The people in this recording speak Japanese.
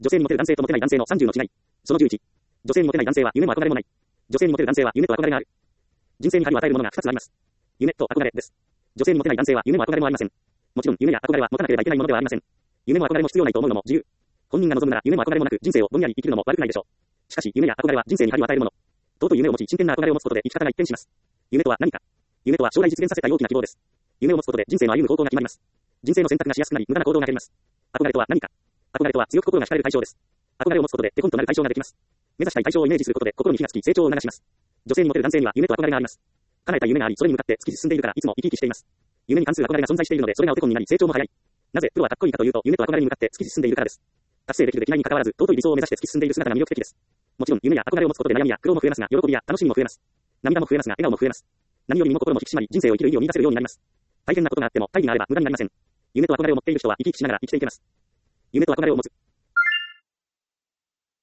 女性にモテる男性とモテない男性の30の違い。その11。女性にモテない男性は夢も憧れもない。女性にモテる男性は夢と憧れがある。人生に針を与えるものが2つあります。夢と憧れです。女性にモテない男性は夢も憧れもありません。もちろん夢や憧れは持たなければいけないものではありません。夢も憧れも必要ないと思うのも自由。本人が望むなら夢も憧れもなく人生をぼんやり生きるのも悪くないでしょう。しかし夢や憧れは人生に針を与えるもの。尊い夢を持ち真剣な憧れを持つことで生き方が一変します。夢とは何か。夢とは将来実現させたい大きな希望です。夢を持つことで人生の歩む方向が決まります。人生の選択がしやすくなり無駄な行動が減ります。憧れとは何か。憧れとは強く心が惹かれる対象です。憧れを持つことで手本となる対象ができます。目指したい対象をイメージすることで心に火がつき成長を促します。女性にモテる男性には夢と憧れがあります。叶えた夢があり、それに向かって突き進んでいるからいつも生き生きしています。夢に関する憧れが存在しているので、それがお手本になり成長も早い。なぜプロはかっこいいかというと、夢と憧れに向かって突き進んでいるからです。達成できるできないに関わらず、尊い理想を目指して突き進んでいる姿が魅力的です。もちろん夢や憧れを持つことで悩みや苦労も増えますが、喜びや楽しみも増えます。涙も増えますが、笑顔も増えます。何よりも心も引き締まり、人生を生きる意味を見出せるようになります。大変なことがあっても、大義があれば無駄になりません。夢と憧れを持っている人は生き生きしながら生きていけます。夢と憧れを持つ。